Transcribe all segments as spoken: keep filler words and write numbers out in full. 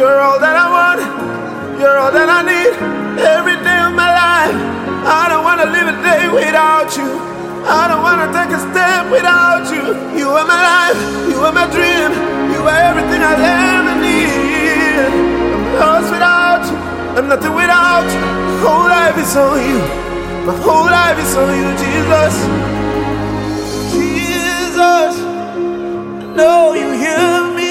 You're all that I want. You're all that I need. Every day of my life. I don't want to live a day without you. I don't want to take a step without you. You are my life. You are my dream. You are everything I ever need. I'm lost without you. I'm nothing without you. My whole life is on you. My whole life is on you, Jesus. Jesus, I know you hear me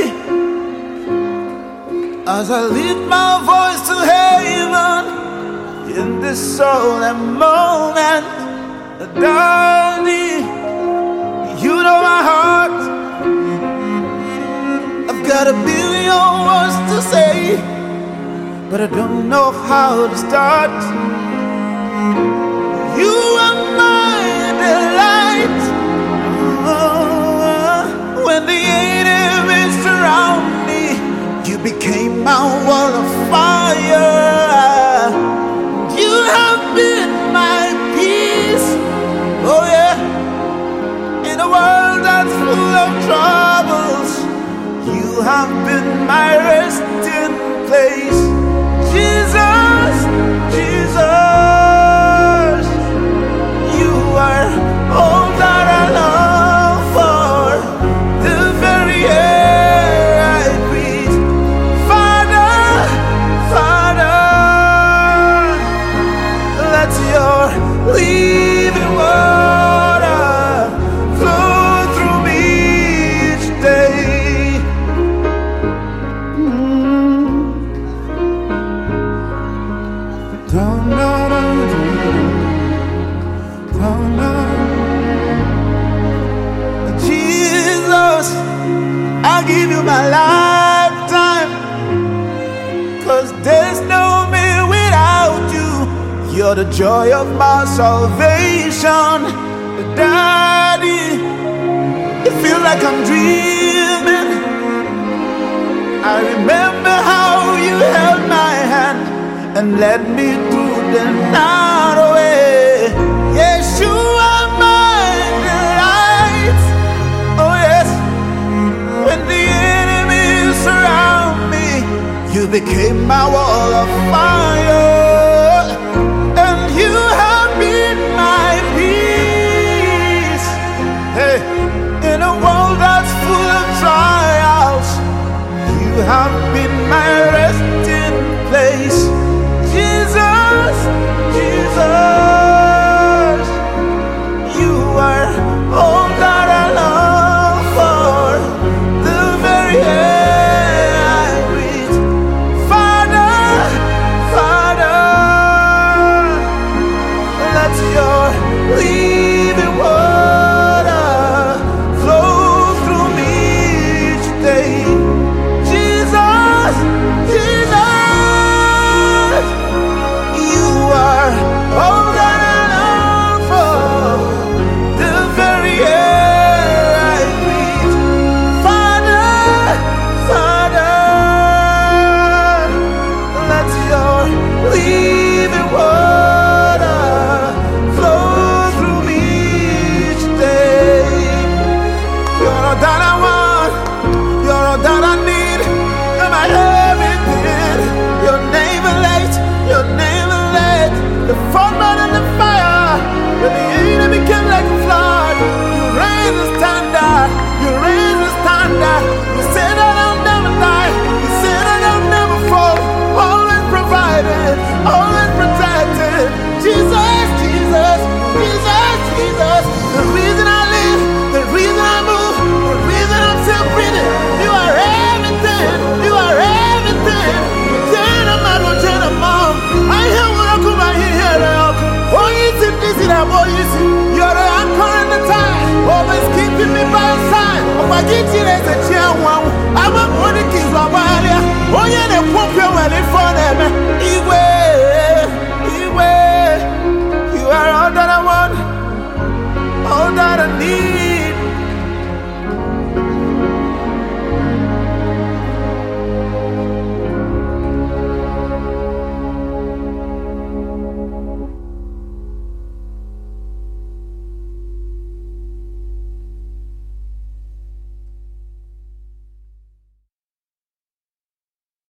as I lift my voice to heaven in this solemn moment. Daddy, you know my heart. I've got a billion words to say, but I don't know how to start. You are my delight. Oh, when the enemies surround me, you became my wall of fire. You have been my peace. Oh yeah. In a world that's full of troubles, you have been my resting place. Jesus, Jesus, you are all that I long for, the very air I breathe. Father, Father, let your living water flow through me each day. Mm. Down, down, down, down, down. Jesus, I give you my lifetime, 'cause there's no me without you. You're the joy of my salvation. Daddy, it feels like I'm dreaming. I remember how you held my hand and led me through the night away. Yes, you are my delight. Oh yes, when the enemies surround me, you became my wall of fire, and you have been my peace. Hey, in a world that's full of trials, you have been my resting place. Jesus, Jesus, you are all that I long for, the very air I breathe. Father, Father, let your living water flow through me each day. Jesus, Jesus, you are all that I long for, the very air I breathe. Father, Father, let your living water flow through me each day. You're all that I want. You're all that I need. You're my everything. Your name is light. Your name is light. The fire and the fire. When the enemy came like a flood, you raise the standard. You raise the standard. You say that I'll never die. You say that I'll never fall. Always provided. Always protected. Jesus, Jesus, Jesus, Jesus. The reason I live, the reason I move, the reason I'm still breathing. You are everything. You are everything. Turn a man, turn a mom. I hear what I come out here. Oh, you see this in a boy, you see. You're the anchor in the time. Always keeping me by your side. Oh, I get you as a chair one. I'm a money king of Malia. Oh, yeah, they won't be well in front of me.